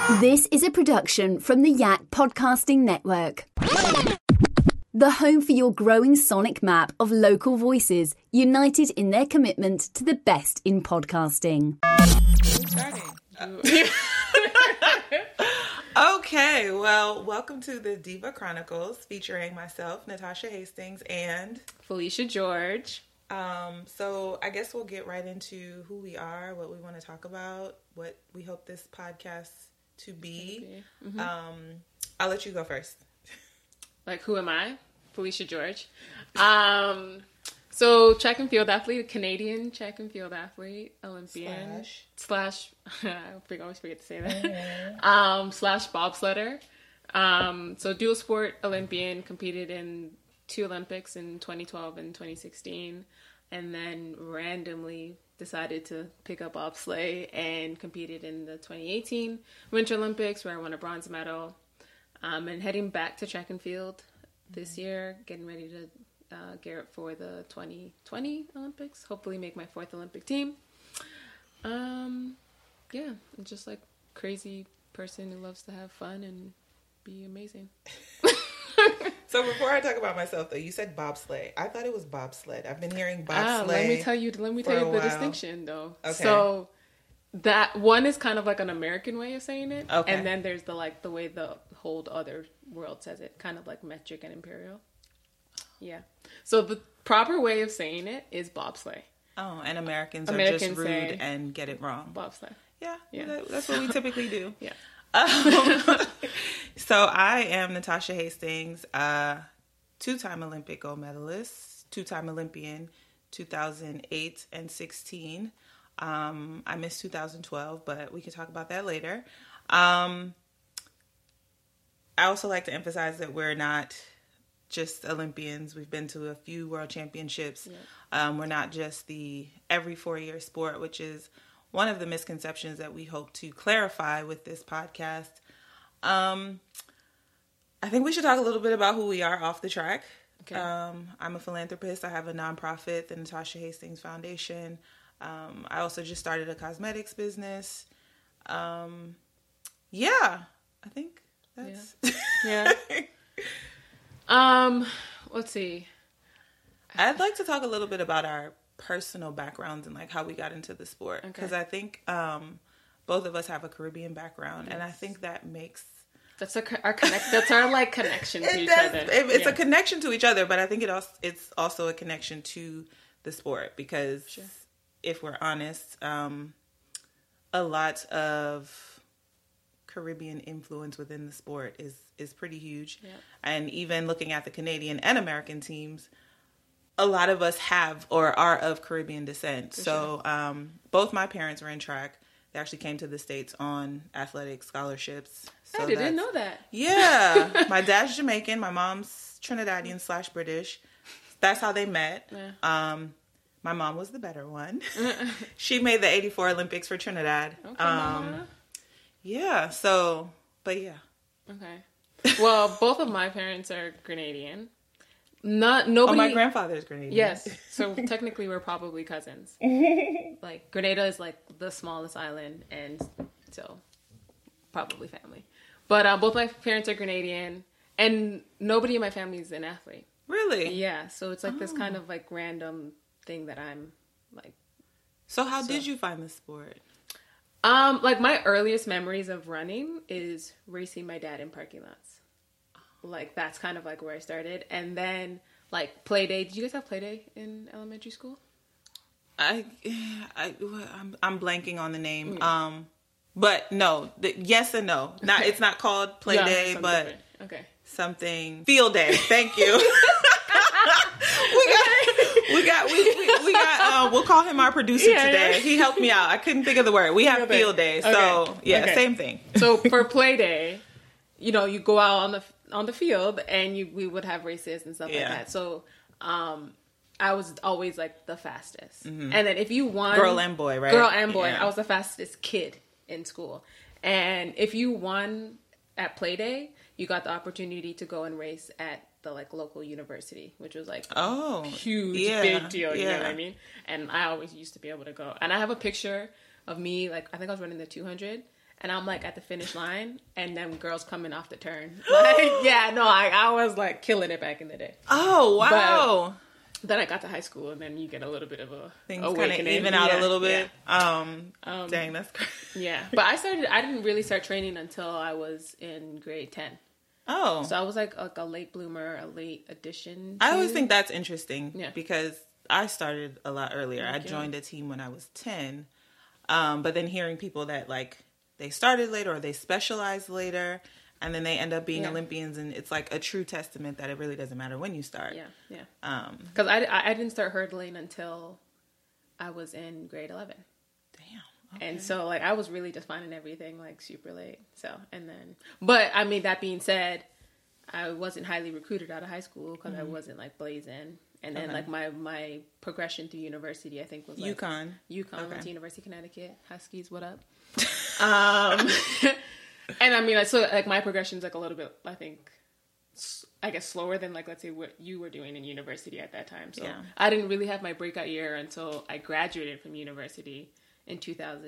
This is a production from the Yak Podcasting Network. The home for your growing sonic map of local voices united in their commitment to the best in podcasting. Okay, well, welcome to the Diva Chronicles featuring myself, Natasha Hastings, and Felicia George. So I guess we'll get right into who we are, what we want to talk about, what we hope this podcast to be. Mm-hmm. I'll let you go first. Like, who am I? Felicia George. So track and field athlete, Canadian track and field athlete, Olympian slash I always forget to say that. Slash bobsledder. So dual sport Olympian, competed in 2 Olympics in 2012 and 2016, and then randomly decided to pick up bobsleigh and competed in the 2018 Winter Olympics, where I won a bronze medal. And heading back to track and field this year, getting ready to gear up for the 2020 Olympics. Hopefully make my 4th Olympic team. Yeah, I'm just like crazy person who loves to have fun and be amazing. So before I talk about myself, though, you said bobsleigh. I thought it was bobsled. I've been hearing bobsleigh. Let me tell you the distinction, though. Okay. So that one is kind of like an American way of saying it, okay. And then there's the way the whole other world says it, kind of like metric and imperial. Yeah. So the proper way of saying it is bobsleigh. Oh, and Americans are just rude and get it wrong. Bobsleigh. Yeah. That's what we typically do. Yeah. So I am Natasha Hastings, 2-time Olympic gold medalist, 2-time Olympian, 2008 and 16. I missed 2012, but we can talk about that later. I also like to emphasize that we're not just Olympians. We've been to a few world championships. Yeah. We're not just the every 4-year sport, which is one of the misconceptions that we hope to clarify with this podcast. I think we should talk a little bit about who we are off the track. Okay. I'm a philanthropist. I have a nonprofit, the Natasha Hastings Foundation. I also just started a cosmetics business. I think that's... Yeah. Let's see. I'd like to talk a little bit about our personal backgrounds and like how we got into the sport, because I think both of us have a Caribbean background, and I think that makes that's our connection to each other. It's a connection to each other, but I think it's also a connection to the sport, because if we're honest, a lot of Caribbean influence within the sport is pretty huge. Yeah. And even looking at the Canadian and American teams, a lot of us have or are of Caribbean descent. Both my parents were in track. They actually came to the States on athletic scholarships. So I didn't know that. Yeah. My dad's Jamaican. My mom's Trinidadian / British. That's how they met. Yeah. My mom was the better one. She made the 84 Olympics for Trinidad. Okay, yeah. So, but yeah. Okay. Well, both of my parents are Grenadian. Nobody. Oh, my grandfather is Grenadian. Yes. So technically we're probably cousins. Like Grenada is like the smallest island, and so probably family. But both my parents are Grenadian, and nobody in my family is an athlete. Really? Yeah. So it's like this kind of like random thing that I'm like. So how did you find the sport? Like my earliest memories of running is racing my dad in parking lots. Like that's kind of like where I started, and then like play day. Did you guys have play day in elementary school? I'm blanking on the name. But no, yes and no. It's not called play day, but something field day. Thank you. we got. We'll call him our producer today. Yeah. He helped me out. I couldn't think of the word. We have field day, so same thing. So for play day, you go out on the field, and we would have races and stuff like that. So, I was always like the fastest. Mm-hmm. And then if you won, girl and boy, right? Girl and boy. Yeah. I was the fastest kid in school. And if you won at play day, you got the opportunity to go and race at the like local university, which was like huge, big deal. You know what I mean? And I always used to be able to go. And I have a picture of me, like I think I was running the 200, and I'm like at the finish line, and then girls coming off the turn. Like, yeah, no, I was like killing it back in the day. Oh, wow. But then I got to high school, and then you get a little bit of a things kind of even out a little bit. Yeah. Dang, that's crazy. Yeah, but I didn't really start training until I was in grade 10. Oh, so I was like a late bloomer, a late addition. I always think that's interesting. Yeah. Because I started a lot earlier. Okay. I joined a team when I was 10. But then hearing people that like they started later or they specialized later, and then they end up being Olympians, and it's like a true testament that it really doesn't matter when you start. Yeah. Because I didn't start hurdling until I was in grade 11. Damn. Okay. And so like I was really just finding everything like super late. So but I mean, that being said, I wasn't highly recruited out of high school because I wasn't like blazing. And then like my progression through university, I think was like UConn. Went to University of Connecticut. Huskies, what up? And I mean, like, so like my progression's like a little bit, I guess slower than like, let's say what you were doing in university at that time. So I didn't really have my breakout year until I graduated from university in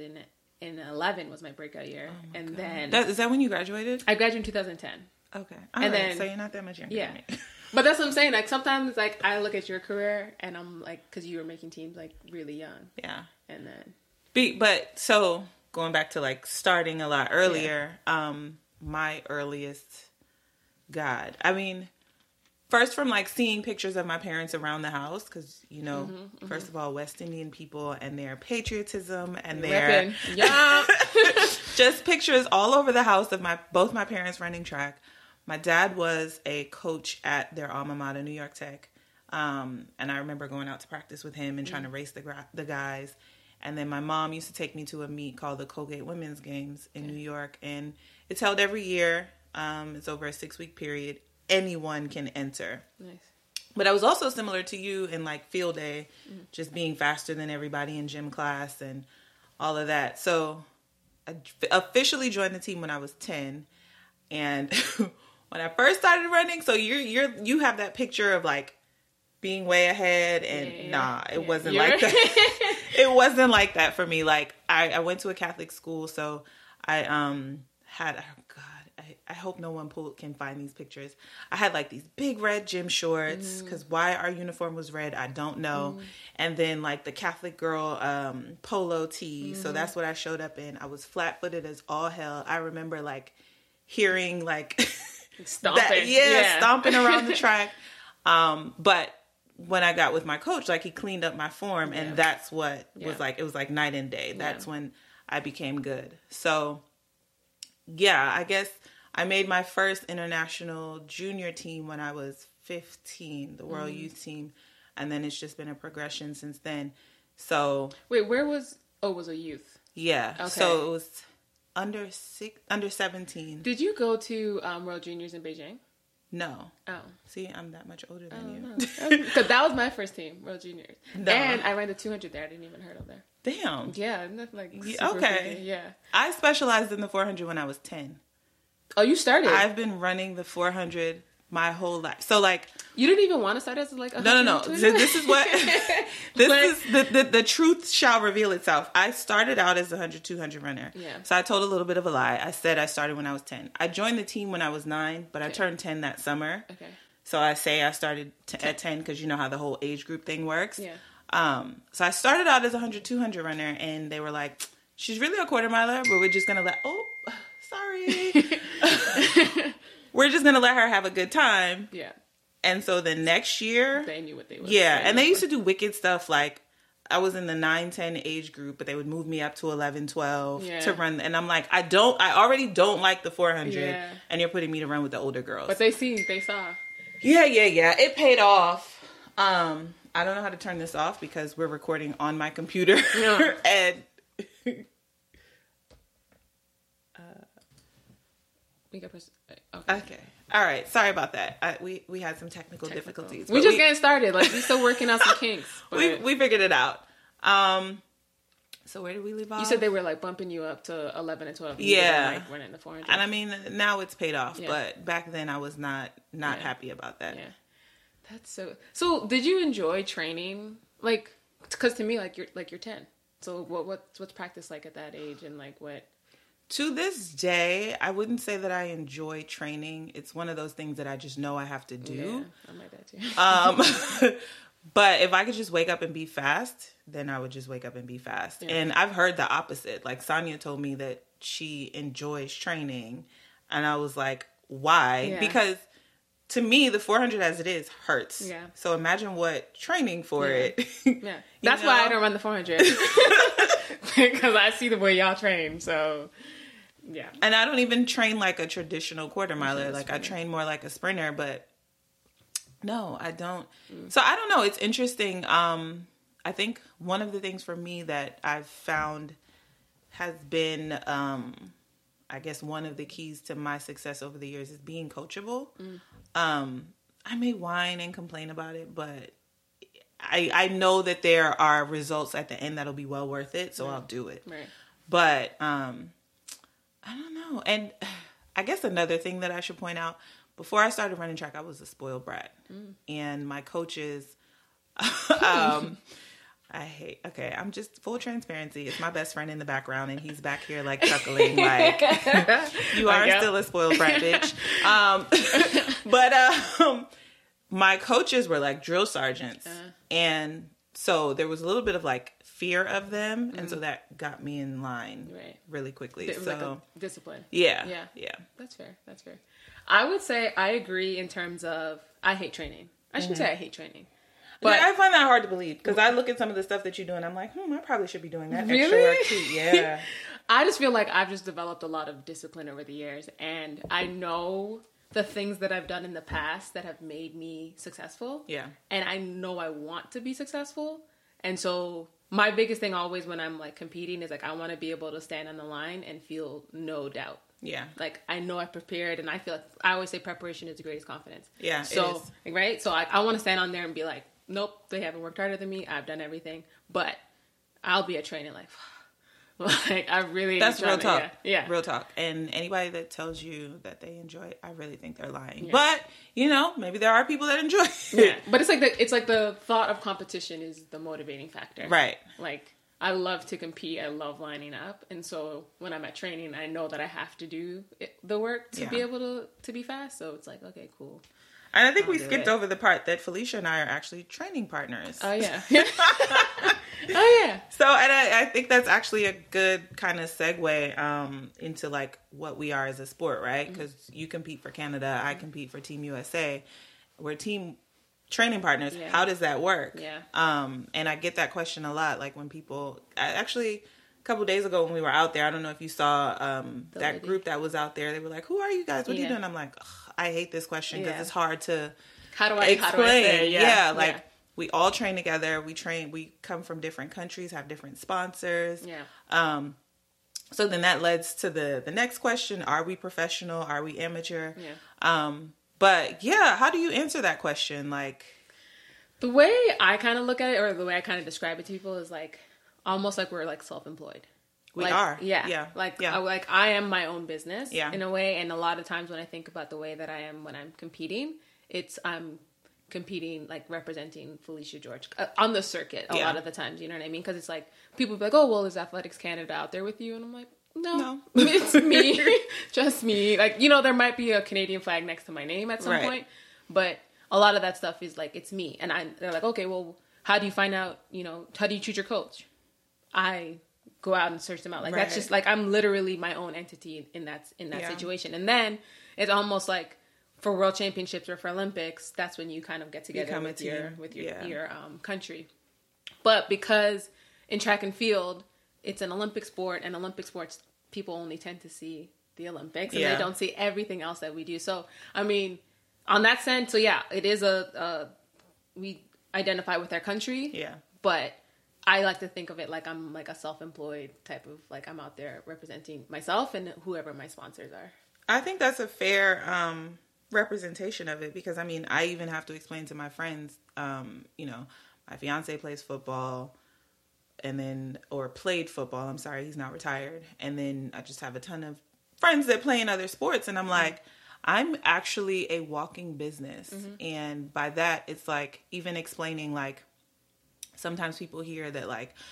2011 was my breakout year. Oh my God. Then is that when you graduated? I graduated in 2010. Okay. Then, so you're not that much younger than me. But that's what I'm saying. Like sometimes like I look at your career and I'm like, cause you were making teams like really young. Yeah. And then. But so going back to like starting a lot earlier, my earliest, God, I mean, first from like seeing pictures of my parents around the house, because you know, first of all, West Indian people and their patriotism and their just pictures all over the house of both my parents running track. My dad was a coach at their alma mater, New York Tech, and I remember going out to practice with him and trying to race the guys. And then my mom used to take me to a meet called the Colgate Women's Games in New York, and it's held every year. It's over a 6-week period. Anyone can enter. Nice. But I was also similar to you in like field day, just being faster than everybody in gym class and all of that. So I officially joined the team when I was 10, and when I first started running, so you have that picture of like being way ahead, and it wasn't like that. It wasn't like that for me. Like I went to a Catholic school, so I had, oh God, I hope no one can find these pictures. I had like these big red gym shorts, because why our uniform was red, I don't know. And then like the Catholic girl polo tee, so that's what I showed up in. I was flat-footed as all hell. I remember like hearing like stomping, stomping around the track. But when I got with my coach, like he cleaned up my form, and that's what was like, it was like night and day. That's when I became good. So yeah, I guess I made my first international junior team when I was 15, the World Youth Team. And then it's just been a progression since then. So wait, was a youth? Yeah. Okay. So it was under 17. Did you go to World Juniors in Beijing? No. Oh. See, I'm that much older than you. Because that was my first team, World Juniors. No. And I ran the 200 there. I didn't even hurdle there. Damn. Yeah, that's like okay. Crazy. Yeah. I specialized in the 400 when I was 10. Oh, you started? I've been running the 400 my whole life. So like, you didn't even want to start as like a no. This is what is the truth shall reveal itself. I started out as a 100-200 runner. Yeah. So I told a little bit of a lie. I said I started when I was 10. I joined the team when I was 9, but I turned 10 that summer. Okay. So I say I started at 10 because you know how the whole age group thing works. Yeah. So I started out as a 100-200 runner, and they were like, "She's really a quarter miler, but we're just gonna sorry." We're just going to let her have a good time. Yeah. And so the next year... They knew what they were. Yeah. And they used to do wicked stuff. Like, I was in the 9-10 age group, but they would move me up to 11-12 to run. And I'm like, I already don't like the 400. Yeah. And you're putting me to run with the older girls. But they saw. Yeah. It paid off. I don't know how to turn this off because we're recording on my computer. Yeah. And... we got Okay. All right. Sorry about that. We had some technical difficulties. We're just getting started. Like, we're still working out some kinks. But... We figured it out. So where did we leave off? You said they were like bumping you up to 11 and 12. Yeah. Like running the 400. And I mean, now it's paid off. Yeah. But back then I was not happy about that. Yeah. That's so did you enjoy training? Like, because to me, like you're 10. So what's practice like at that age, and like what? To this day, I wouldn't say that I enjoy training. It's one of those things that I just know I have to do. Yeah, I'm like that too. But if I could just wake up and be fast, then I would just wake up and be fast. Yeah. And I've heard the opposite. Like Sonia told me that she enjoys training. And I was like, why? Yeah. Because to me, the 400 as it is hurts. Yeah. So imagine what training for it. Yeah. That's why I don't run the 400. Because I see the way y'all train. So, yeah. And I don't even train like a traditional quarter miler. Like I train more like a sprinter, but no, I don't. So I don't know. It's interesting. I think one of the things for me that I've found has been, I guess one of the keys to my success over the years is being coachable. I may whine and complain about it, but I know that there are results at the end that'll be well worth it. So I'll do it. Right. But, I don't know. And I guess another thing that I should point out, before I started running track, I was a spoiled brat. And my coaches, I'm just full transparency. It's my best friend in the background, and he's back here like chuckling, like, you are still a spoiled brat, bitch. But my coaches were like drill sergeants. And so there was a little bit of like fear of them. And so that got me in line really quickly. So like a discipline. Yeah. That's fair. I would say I agree in terms of I hate training. I shouldn't say I hate training. But I find that hard to believe because I look at some of the stuff that you do and I'm like, I probably should be doing that really? extra work too. Yeah. I just feel like I've just developed a lot of discipline over the years, and I know the things that I've done in the past that have made me successful. Yeah. And I know I want to be successful. And so my biggest thing always when I'm like competing is like I want to be able to stand on the line and feel no doubt. Yeah. Like I know I've prepared, and I feel like I always say preparation is the greatest confidence. Yeah. So, right? So I want to stand on there and be like, nope, they haven't worked harder than me. I've done everything. But I'll be at training like I really... That's real talk. Yeah. Real talk. And anybody that tells you that they enjoy it, I really think they're lying. Yeah. But, maybe there are people that enjoy it. Yeah. But it's like the thought of competition is the motivating factor. Right. Like, I love to compete. I love lining up. And so when I'm at training, I know that I have to do the work to be able to be fast. So it's like, okay, cool. And I think we skipped over the part that Felicia and I are actually training partners. Oh, yeah. Oh, yeah. So, and I think that's actually a good kind of segue into, like, what we are as a sport, right? Because you compete for Canada, I compete for Team USA. We're team training partners. Yeah. How does that work? Yeah. And I get that question a lot, like, when people... Actually, a couple days ago when we were out there, I don't know if you saw that group that was out there. They were like, who are you guys? What are you doing? I'm like... I hate this question because it's hard to explain. How do I say? Yeah. We all train together. We come from different countries, have different sponsors. Yeah. So then that leads to the next question. Are we professional? Are we amateur? Yeah. But yeah, how do you answer that question? Like, the way I kind of look at it, or the way I kind of describe it to people is like, almost like we're like self-employed. We are. Yeah. Like I am my own business in a way. And a lot of times when I think about the way that I am when I'm competing, I'm competing, like representing Felicia George on the circuit a lot of the times. You know what I mean? Because it's like, people be like, oh, well, is Athletics Canada out there with you? And I'm like, no. It's me. Just me. Like, there might be a Canadian flag next to my name at some point. But a lot of that stuff is like, it's me. And they're like, okay, well, how do you find out, how do you choose your coach? I go out and search them out. Like, that's just like, I'm literally my own entity in that situation. And then it's almost like for world championships or for Olympics, that's when you kind of get together with your country. But because in track and field, it's an Olympic sport, and Olympic sports, people only tend to see the Olympics and they don't see everything else that we do. So, I mean, on that sense, so yeah, it is we identify with our country. Yeah. But I like to think of it like I'm like a self-employed type of, like, I'm out there representing myself and whoever my sponsors are. I think that's a fair representation of it, because I mean, I even have to explain to my friends, my fiance plays football played football. I'm sorry, he's not retired. And then I just have a ton of friends that play in other sports. And I'm like, I'm actually a walking business. Mm-hmm. And by that, it's like, even explaining, like, sometimes people hear that, like,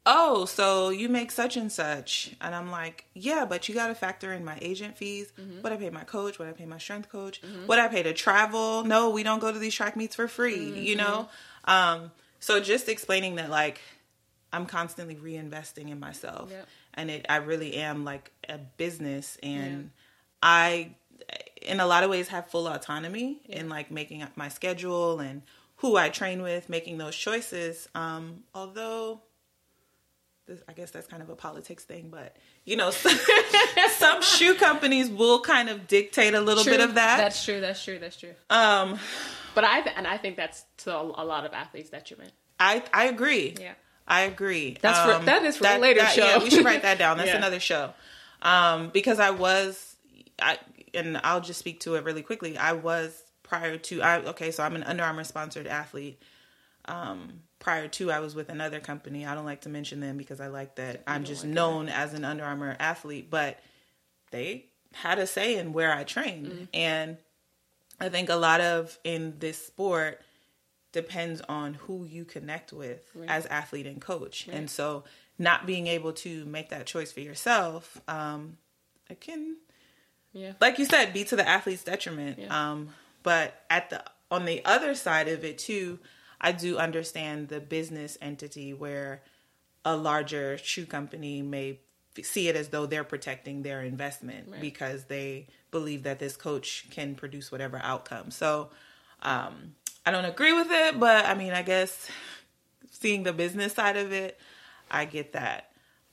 oh, so you make such and such. And I'm like, yeah, but you got to factor in my agent fees, what I pay my coach, what I pay my strength coach, what I pay to travel. No, we don't go to these track meets for free, you know? So just explaining that, like, I'm constantly reinvesting in myself. Yep. And I really am like a business. And I, in a lot of ways, have full autonomy in like making up my schedule and who I train with, making those choices. Although... I guess that's kind of a politics thing, but, you know, some shoe companies will kind of dictate a little bit of that. That's true. But I think that's to a lot of athletes' detriment. I agree. Yeah. I agree. That is for a later show. Yeah, we should write that down. That's another show. Because and I'll just speak to it really quickly. I was so I'm an Under Armour sponsored athlete. Prior to, I was with another company. I don't like to mention them because I like that I'm just known as an Under Armour athlete, but they had a say in where I trained. And I think a lot of in this sport depends on who you connect with as athlete and coach. And so not being able to make that choice for yourself, it can, like you said, be to the athlete's detriment. But on the other side of it too, I do understand the business entity where a larger shoe company may see it as though they're protecting their investment because they believe that this coach can produce whatever outcome. So I don't agree with it, but I mean, I guess seeing the business side of it, I get that.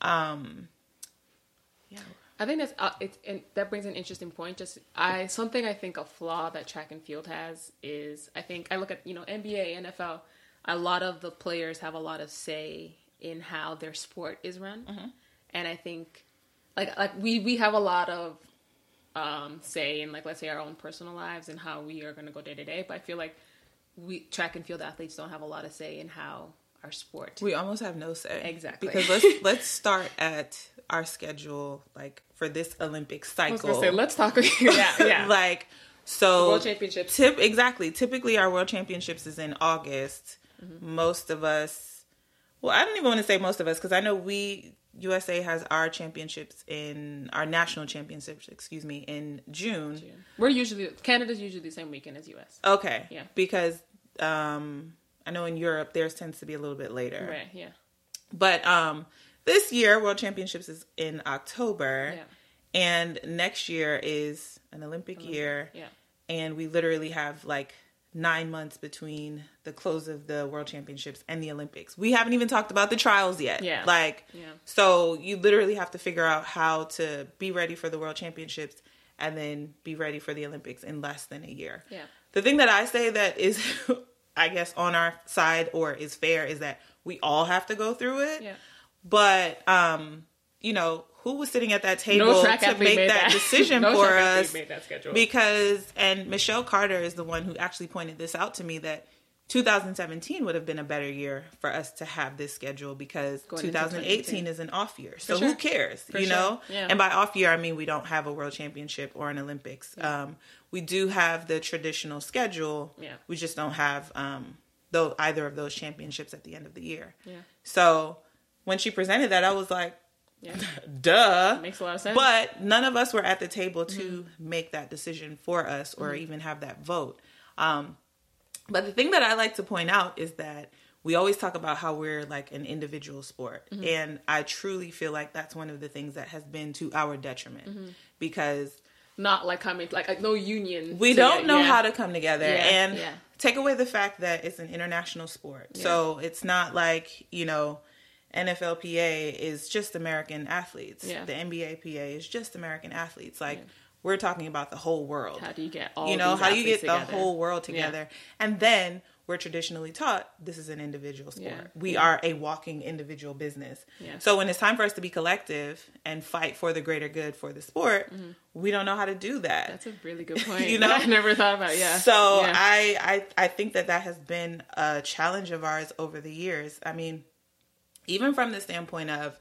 I think that brings an interesting point. Something I think a flaw that track and field has is, I think I look at, NBA, NFL, a lot of the players have a lot of say in how their sport is run. And I think like we have a lot of say in, like, let's say our own personal lives and how we are going to go day to day. But I feel like track and field athletes don't have a lot of say in how our sport. We almost have no say. Exactly. Because let's start at our schedule, like, for this Olympic cycle. I was going to say, let's talk. Yeah. Like, so... World Championships. Exactly. Typically, our World Championships is in August. Most of us... Well, I don't even want to say most of us, because I know USA has our national championships, in June. Canada's usually the same weekend as US. Okay. Yeah. Because... I know in Europe, theirs tends to be a little bit later. Right, yeah. But this year, World Championships is in October. Yeah. And next year is an Olympic year. Yeah. And we literally have, like, 9 months between the close of the World Championships and the Olympics. We haven't even talked about the trials yet. Yeah. So you literally have to figure out how to be ready for the World Championships and then be ready for the Olympics in less than a year. Yeah. The thing that I say that is... I guess on our side or is fair is that we all have to go through it. Yeah. But, who was sitting at that table to make that decision for us? Made that schedule. And Michelle Carter is the one who actually pointed this out to me, that 2017 would have been a better year for us to have this schedule because 2018 is an off year. So who cares, know? Yeah. And by off year, I mean we don't have a World Championship or an Olympics. Yeah. We do have the traditional schedule. Yeah. We just don't have either of those championships at the end of the year. Yeah. So when she presented that, I was like, duh. Makes a lot of sense. But none of us were at the table to make that decision for us or even have that vote. But the thing that I like to point out is that we always talk about how we're like an individual sport. And I truly feel like that's one of the things that has been to our detriment because... Not like coming, like no union. We don't know how to come together. And take away the fact that it's an international sport. Yeah. So it's not like, NFLPA is just American athletes. Yeah. The NBAPA is just American athletes. Like, we're talking about the whole world. How do you get all how do you get the whole world together? Yeah. And then we're traditionally taught this is an individual sport. Yeah. We are a walking individual business. Yeah. So when it's time for us to be collective and fight for the greater good for the sport, we don't know how to do that. That's a really good point. I never thought about it. Yeah. So I think that has been a challenge of ours over the years. I mean, even from the standpoint of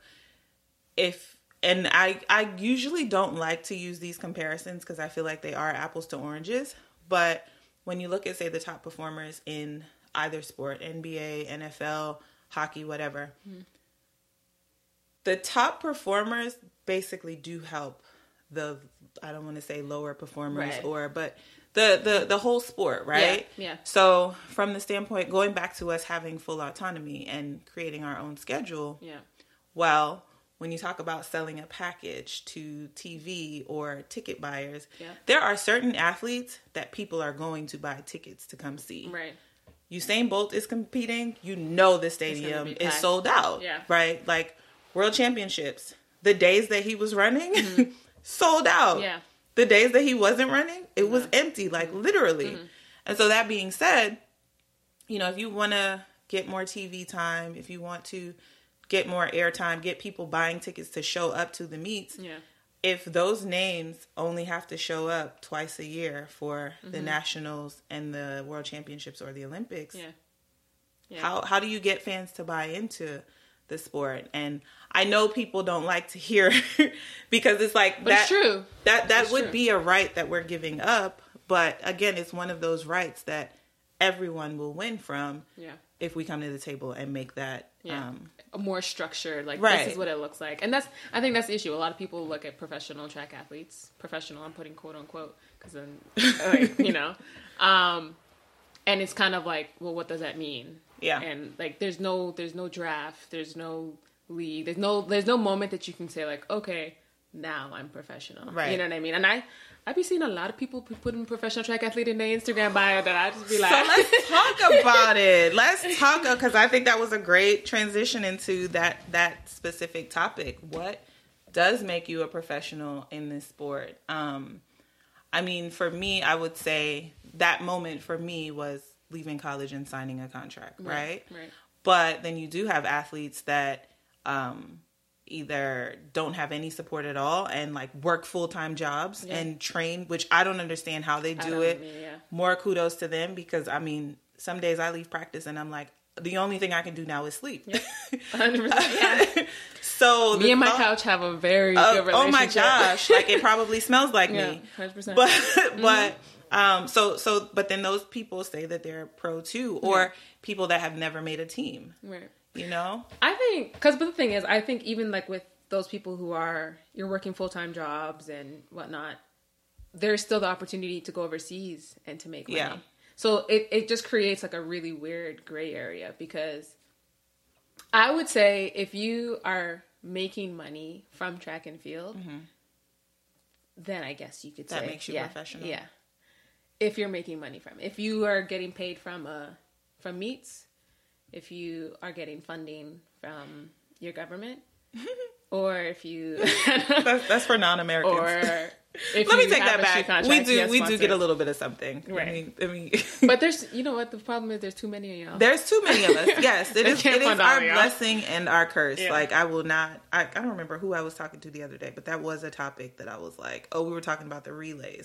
and I usually don't like to use these comparisons because I feel like they are apples to oranges. But when you look at, say, the top performers in either sport, NBA, NFL, hockey, whatever, the top performers basically do help I don't want to say lower performers but the whole sport, right? Yeah. So from the standpoint, going back to us having full autonomy and creating our own schedule. Yeah. Well, when you talk about selling a package to TV or ticket buyers, there are certain athletes that people are going to buy tickets to come see. Right. Usain Bolt is competing. The stadium is sold out. Yeah. Right? Like World Championships, the days that he was running, sold out. Yeah. The days that he wasn't running, it was empty, like literally. And so that being said, if you want to get more TV time, if you want to get more airtime, get people buying tickets to show up to the meets, if those names only have to show up twice a year for the nationals and the World Championships or the Olympics, how do you get fans to buy into the sport? And I know people don't like to hear because it's like, but it's true. That would be a right that we're giving up. But again, it's one of those rights that everyone will win from if we come to the table and make that a more structured, like this is what it looks like. And I think that's the issue. A lot of people look at professional track athletes, professional, I'm putting quote unquote, because then, and it's kind of like, well, what does that mean? Yeah. And like, there's no draft, there's no league, there's no moment that you can say like, okay, now I'm professional. Right. You know what I mean? And I've been seeing a lot of people putting professional track athlete in their Instagram bio that I just be like, so let's talk about it. Let's talk, because I think that was a great transition into that specific topic. What does make you a professional in this sport? I mean, for me, I would say that moment for me was leaving college and signing a contract, right? Right. But then you do have athletes that either don't have any support at all and like work full-time jobs and train, which I don't understand how they do it. More kudos to them, because I mean, some days I leave practice and I'm like, the only thing I can do now is sleep. 100%. So me and my couch have a very good relationship. Oh my gosh, like it probably smells like me. 100%. But then those people say that they're pro too, or people that have never made a team. Right. I think, but the thing is, I think even like with those people you're working full-time jobs and whatnot, there's still the opportunity to go overseas and to make money. Yeah. So it just creates like a really weird gray area, because I would say if you are making money from track and field, then I guess you could say that makes you professional. Yeah. If you're making money if you are getting paid from meets, if you are getting funding from your government, or if you that's for non-Americans. Or if let me take that back. We do get a little bit of something, right? I mean, but there's, what the problem is? There's too many of y'all. There's too many of us. Yes, it is our blessing and our curse. Yeah. Like I will not. I don't remember who I was talking to the other day, but that was a topic that I was like, oh, we were talking about the relays.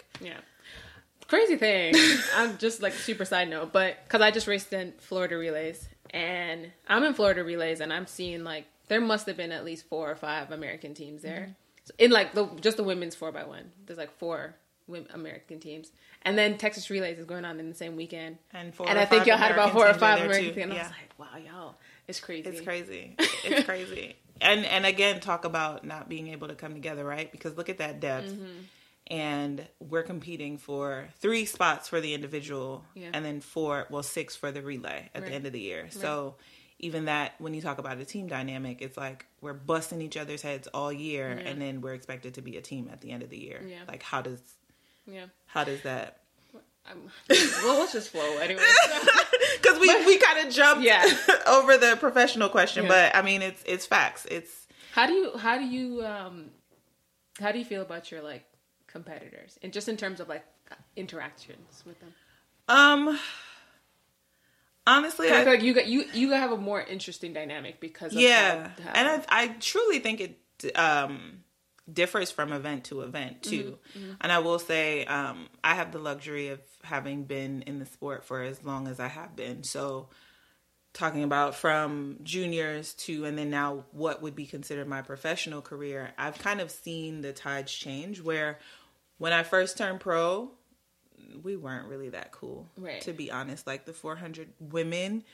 Crazy thing. I'm just like super side note, but because I just raced in Florida relays, and I'm in Florida relays, and I'm seeing like there must have been at least 4 or 5 American teams there. So in like just the women's 4x1, there's like 4 American teams, and then Texas relays is going on in the same weekend, and I think y'all had about 4 or 5 American teams. And I was like, wow, y'all, it's crazy. It's crazy. And again, talk about not being able to come together, right? Because look at that depth. And we're competing for 3 spots for the individual, and then 6 for the relay at the end of the year. Right. So even that, when you talk about a team dynamic, it's like we're busting each other's heads all year, and then we're expected to be a team at the end of the year. Yeah. Like how does that? Well, let's just flow anyway. Because we kind of jumped over the professional question, but I mean it's facts. It's how do you feel about your like competitors, and just in terms of like interactions with them? Honestly, I feel like you have a more interesting dynamic because of and I truly think it differs from event to event too. And I will say I have the luxury of having been in the sport for as long as I have been. So talking about from juniors to, and then now what would be considered my professional career, I've kind of seen the tides change, where when I first turned pro, we weren't really that cool, to be honest. Like the 400 women,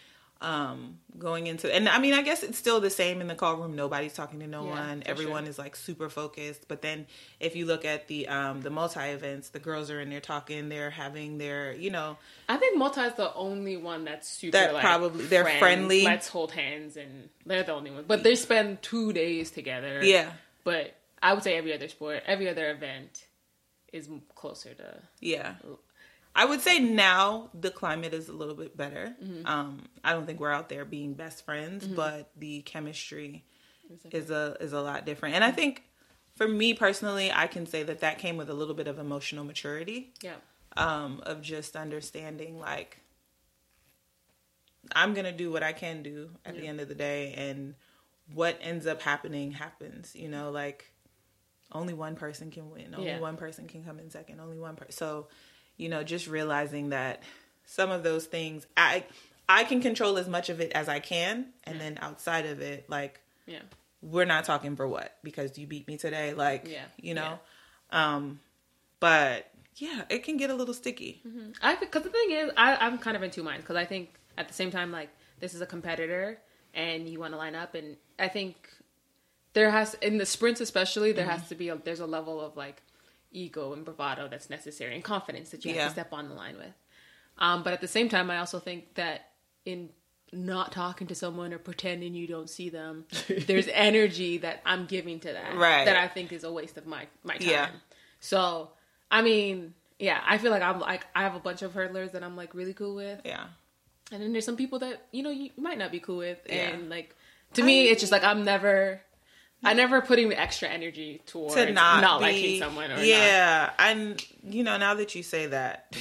going into, and I mean, I guess it's still the same in the call room. Nobody's talking to no one. Everyone is like super focused. But then if you look at the multi events, the girls are in there talking. They're having their, you know. I think multi is the only one that's super that like probably they're friendly. Let's hold hands, and they're the only one. But they spend 2 days together. Yeah. But I would say every other sport, every other event is closer to. Yeah. I would say now the climate is a little bit better. I don't think we're out there being best friends, but the chemistry is a lot different. And I think for me personally, I can say that came with a little bit of emotional maturity. Yeah. Of just understanding, like, I'm going to do what I can do at the end of the day, and what ends up happening happens, you know, like, only one person can win. Only one person can come in second. Only one person. So, you know, just realizing that some of those things, I can control as much of it as I can. And then outside of it, like, we're not talking for what? Because you beat me today? Like, you know? But, yeah, it can get a little sticky. Because the thing is, I'm kind of in two minds. Because I think at the same time, like, this is a competitor and you want to line up. And I think there has, in the sprints especially, there has to be, there's a level of, like, ego and bravado that's necessary, and confidence that you have to step on the line with. But at the same time, I also think that in not talking to someone or pretending you don't see them, there's energy that I'm giving to that that I think is a waste of my time. Yeah. So, I mean, I feel like I have a bunch of hurdlers that I'm like really cool with. Yeah. And then there's some people that, you know, you might not be cool with. And like, to me, it's just like I never putting the extra energy towards not liking someone or not. And, you know, now that you say that,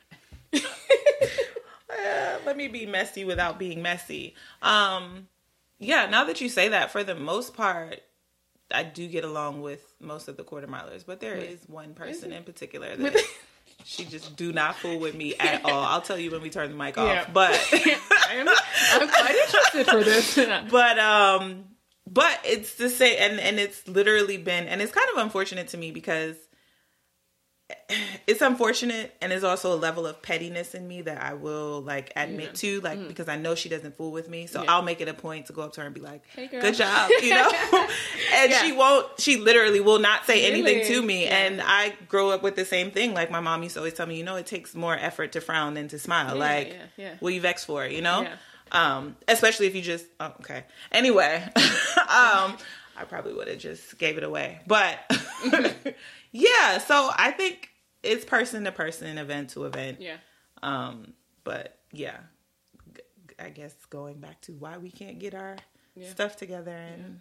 let me be messy without being messy. Now that you say that, for the most part, I do get along with most of the quarter milers, but there is one person in particular that she just do not fool with me at all. I'll tell you when we turn the mic off, but I'm quite interested for this. But it's the same, and it's literally been, and it's kind of unfortunate to me because it's unfortunate, and there's also a level of pettiness in me that I will like admit to, like, because I know she doesn't fool with me, so I'll make it a point to go up to her and be like, "Hey, girl. Good job," you know. And she literally will not say anything to me. And I grow up with the same thing. Like, my mom used to always tell me, you know, it takes more effort to frown than to smile. What are you vexed for, you know? Especially if you just, anyway, I probably would have just gave it away, but so I think it's person to person, event to event. But I guess going back to why we can't get our stuff together, and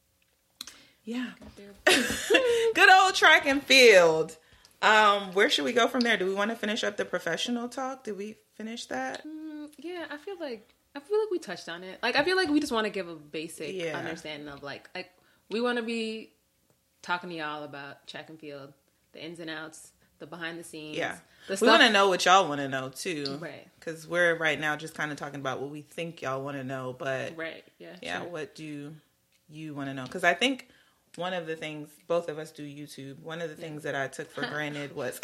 good old track and field. Where should we go from there? Do we want to finish up the professional talk? Did we finish that? I feel like we touched on it. Like, I feel like we just want to give a basic understanding of like we want to be talking to y'all about track and field, the ins and outs, the behind the scenes. We want to know what y'all want to know too, right? Because we're right now just kind of talking about what we think y'all want to know, but what do you want to know? Because I think one of the things, both of us do YouTube. One of the things that I took for granted was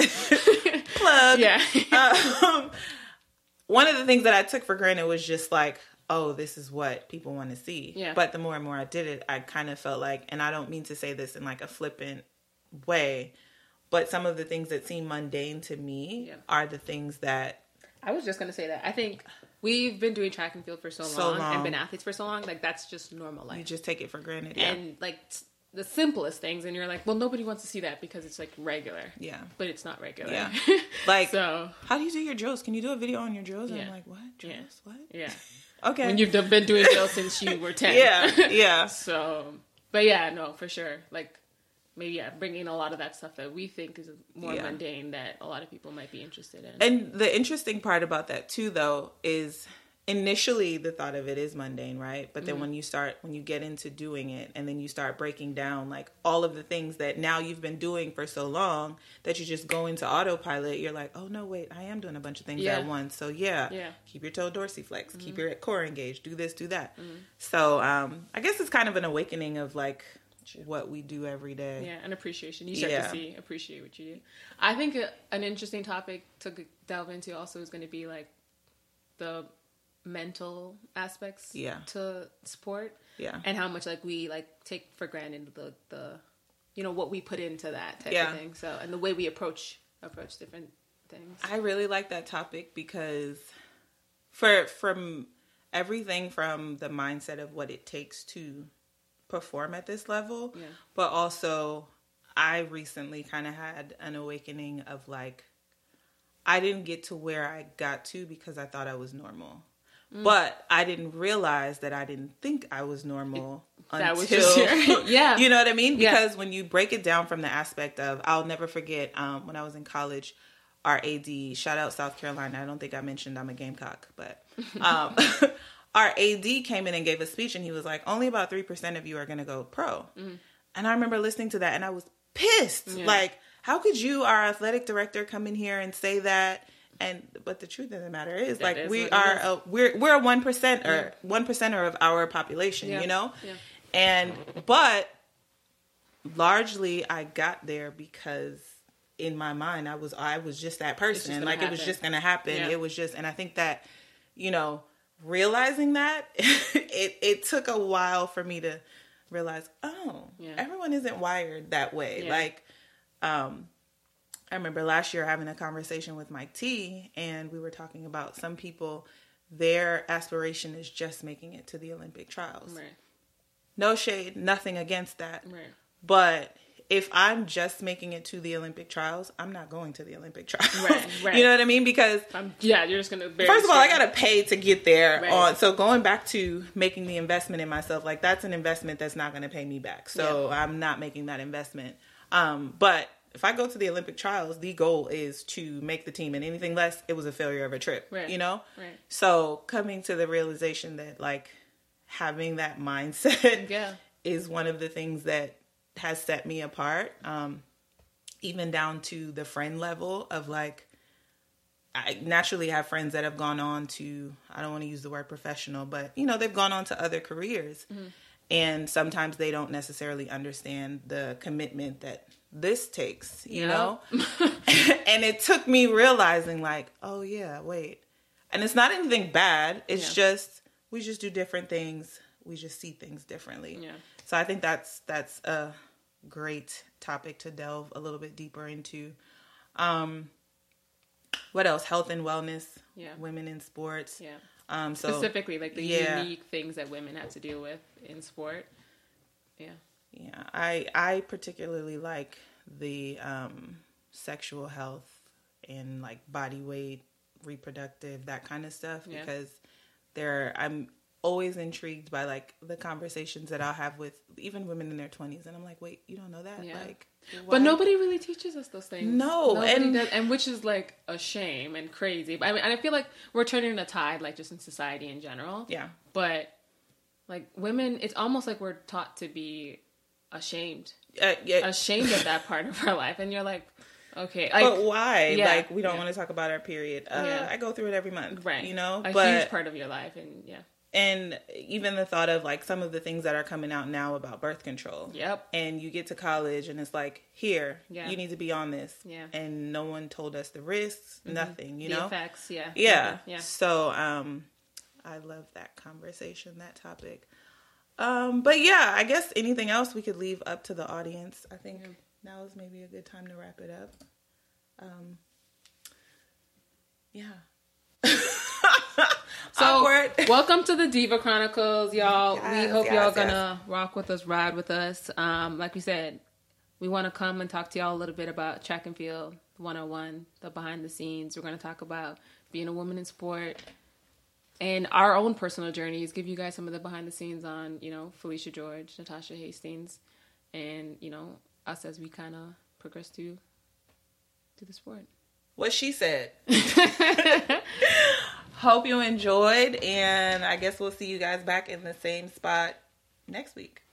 plug. One of the things that I took for granted was just like, oh, this is what people want to see. But the more and more I did it, I kind of felt like, and I don't mean to say this in like a flippant way, but some of the things that seem mundane to me are the things that... I was just going to say that. I think we've been doing track and field for so long and been athletes for so long. Like, that's just normal life. You just take it for granted. And like the simplest things, and you're like, well, nobody wants to see that because it's like regular. But it's not regular. Like, so how do you do your drills? Can you do a video on your drills? And I'm like, what? Drills? What? Okay. When you've been doing drills since you were 10. So, but no, for sure. Like, maybe, bringing a lot of that stuff that we think is more mundane that a lot of people might be interested in. And the interesting part about that too, though, is initially the thought of it is mundane, right? But then when you get into doing it, and then you start breaking down like all of the things that now you've been doing for so long that you just go into autopilot, you're like, oh no, wait, I am doing a bunch of things at once. So keep your toe dorsiflex, keep your core engaged, do this, do that. So I guess it's kind of an awakening of like what we do every day. And appreciation. You start to appreciate what you do. I think an interesting topic to delve into also is going to be like the mental aspects to sport. Yeah. And how much like we like take for granted the you know, what we put into that type of thing. So, and the way we approach different things. I really like that topic because from everything from the mindset of what it takes to perform at this level, but also I recently kind of had an awakening of like, I didn't get to where I got to because I thought I was normal. But I didn't realize that I didn't think I was normal until, was just you know what I mean? Because when you break it down from the aspect of, I'll never forget when I was in college, our AD, shout out South Carolina. I don't think I mentioned I'm a Gamecock, but our AD came in and gave a speech and he was like, only about 3% of you are going to go pro. And I remember listening to that and I was pissed. Like, how could you, our athletic director, come in here and say that? But the truth of the matter is, that like, is we're a 1%er, 1%er of our population, you know? But largely I got there because in my mind, I was just that person. Like, it was just going to happen. It was just, and I think that, you know, realizing that it took a while for me to realize, everyone isn't wired that way. Like, I remember last year having a conversation with Mike T, and we were talking about some people, their aspiration is just making it to the Olympic trials. Right. No shade, nothing against that. Right. But if I'm just making it to the Olympic trials, I'm not going to the Olympic trials. Right. You know what I mean? Because you're just going to. First of all, I got to pay to get there. Right. So going back to making the investment in myself, like that's an investment that's not going to pay me back. So I'm not making that investment. But if I go to the Olympic trials, the goal is to make the team, and anything less, it was a failure of a trip, you know? Right. So coming to the realization that like having that mindset is one of the things that has set me apart, even down to the friend level of like, I naturally have friends that have gone on to, I don't want to use the word professional, but you know, they've gone on to other careers. And sometimes they don't necessarily understand the commitment that this takes, you know? And it took me realizing like, oh yeah, wait. And it's not anything bad. It's just, we just do different things. We just see things differently. Yeah. So I think that's a great topic to delve a little bit deeper into. What else? Health and wellness. Yeah. Women in sports. Yeah. Specifically, like the unique things that women have to deal with in sport. Yeah. Yeah. I particularly like the sexual health and like body weight, reproductive, that kind of stuff, because I'm always intrigued by like the conversations that I'll have with even women in their 20s, and I'm like, wait, you don't know that? Like, why? But nobody really teaches us those things. No, nobody does, and which is like a shame and crazy. But I mean, and I feel like we're turning the tide, like just in society in general. Yeah. But like women, it's almost like we're taught to be ashamed, ashamed of that part of our life, and you're like, okay, like, but why? Like, we don't want to talk about our period. I go through it every month, right? You know, a huge part of your life, and And even the thought of like some of the things that are coming out now about birth control. Yep. And you get to college and it's like, here, you need to be on this. Yeah. And no one told us the risks, nothing, you know? The effects, yeah. Yeah. Yeah. So I love that conversation, that topic. But yeah, I guess anything else we could leave up to the audience. I think now is maybe a good time to wrap it up. So, welcome to the Diva Chronicles, y'all. We hope y'all gonna rock with us, ride with us. Like we said, we want to come and talk to y'all a little bit about track and field 101, the behind the scenes. We're going to talk about being a woman in sport and our own personal journeys, give you guys some of the behind the scenes on, you know, Felicia George, Natasha Hastings, and, you know, us as we kind of progress through the sport. What she said. Hope you enjoyed, and I guess we'll see you guys back in the same spot next week.